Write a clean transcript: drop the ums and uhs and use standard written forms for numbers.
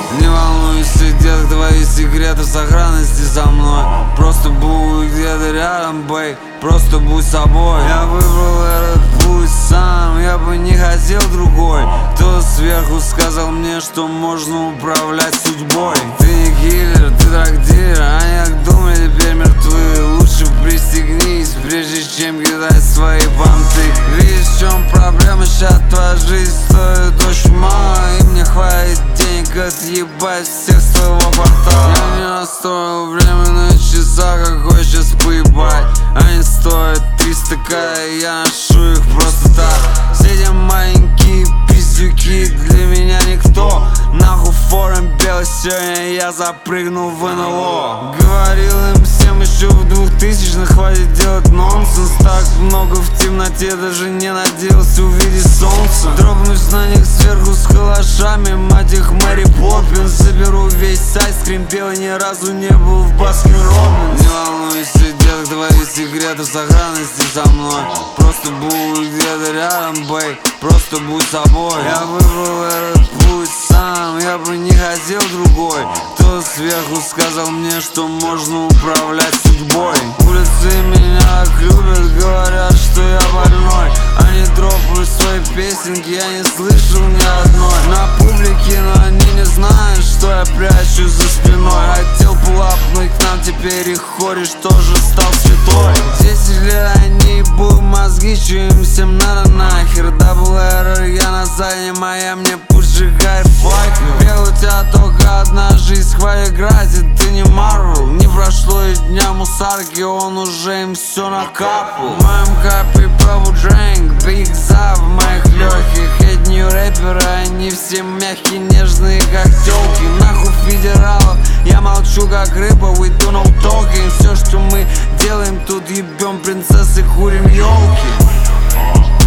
Не волнуйся, детка, твои секреты в сохранности со мной. Просто будь где-то рядом, бэй, просто будь собой. Я выбрал этот путь сам, я бы не хотел другой. Кто сверху сказал мне, что можно управлять судьбой. Ты не киллер, ты трактир, они как думали, теперь мертвы. Лучше пристегнись, прежде чем кидать свои понты. Видишь, в чем проблема, сейчас твоя жизнь стоит очень мало. И мне хватит денег отъебать всех с твоего квартала. Я не настроил время на часах, какой сейчас поебать. Они стоят 300к, и я ношу их просто так. Все эти маленькие пиздюки для меня никто. Нахуй форум белый, сегодня я запрыгнул в НЛО. Говорил им всем еще в 2000-х, хватит делать нонсенс. Так много в темноте, даже не надеялся увидеть солнце. Дропнусь на них сверху с калашами, мать их Мэри Поппинс. Заберу весь айскрим, белый ни разу не был в Баскин Роббинс. Не волнуйся, детка, твои секреты в сохранности со мной. Просто будь где-то рядом, бэй, просто будь собой. Я выбрал этот путь сам, я бы не хотел другой. Кто сверху сказал мне, что можно управлять судьбой. Улицы меня так любят, говорят, что я больной. Они дропают свои песенки, я не слышал ни одной. На публике, но они не знают, что я прячу за спиной. Хотел пулапнуть к нам, теперь их кореш тоже стал святой. 10 лет они ебут мозги, что им всем надо нахер. Дабл эррор, я на заднем, а я мне поджигай файк. Бел, у тебя только одна жизнь, хватит играть, и ты не Марвел. Не прошло и дня мусарки, он уже им все накапал. В моем капе Purple Drink, Big Za в моих легких. Эти нью рэперы, они все мягкие, нежные, как тёлки. Нахуй федералов, я молчу как рыба, we do no talking. Все, что мы делаем тут, ебем принцессы, курим елки.